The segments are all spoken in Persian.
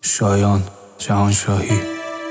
شایان جهانشاهی.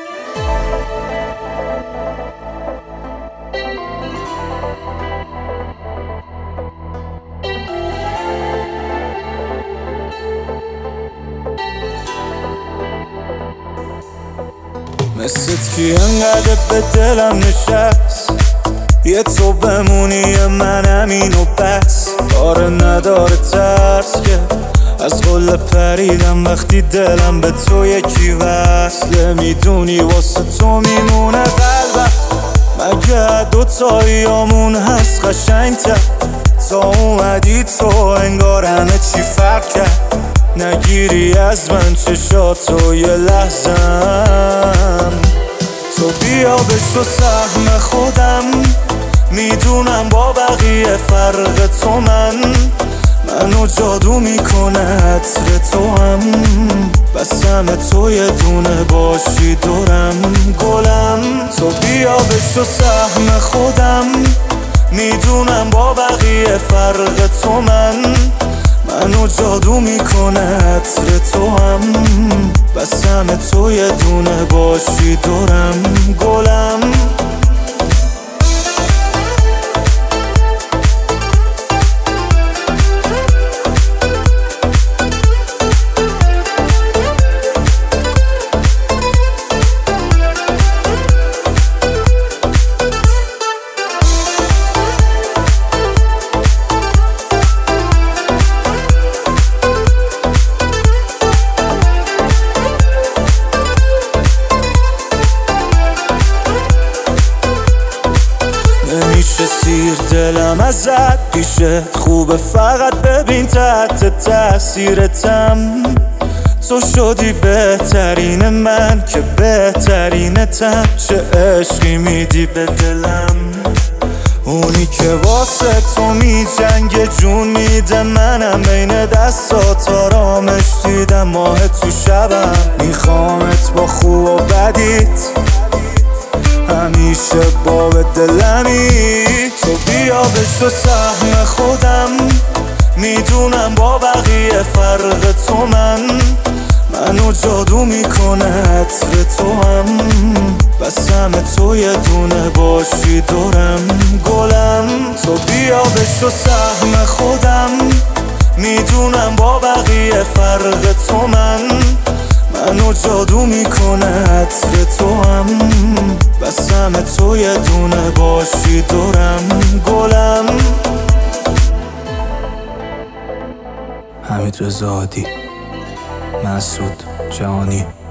مثلت کی انقدر به دلم نشست، یه تو بمونی یه منم اینو بس. کار نداره ترس که از قله پریدم وقتی دلم به تو یکی وصله. میدونی واسه تو میمونه قلبم، مگه دوتاییامون هست قشنگ‌تر. تا اومدی تو انگار همه چی فرق کرد. نگیری از من چشاتو یه لحظم، تو بیا بشو سهم خودم. میدونم با بقیه فرق تو منو جادو میکنه عطر تو هم. بس همه تو یه دونه باشی دورم گلم. تو بیا بشو سهم خودم. میدونم با بقیه فرق تو منو جادو میکنه عطر تو هم. بس همه تو یه دونه باشی دورم گلم. نمیشه سیر دلم ازت پیشت خوبه، فقط ببین تحت تاثیرتم. تو شدی بهترین من که بهترینتم. چه عشقی میدی به دلم، اونی که واسه تو میجنگه جون میده. منم بین دستات آرامش دیدم، ماه تو شبم میخوامت با خوب و بدیت همیشه با دلمی. تو بیا بشو سهم خودم. میدونم با بقیه فرق تو منو جادو میکنه عطر تو هم. بس همه تو یه دونه باشی دورم گلم. تو بیا بشو سهم خودم. میدونم با بقیه فرق تو منو جادو میکنه عطر تو هم. بس همه تو یه دونه باشی دورم گلم. حمید رضا عادی، مسعود جهانی.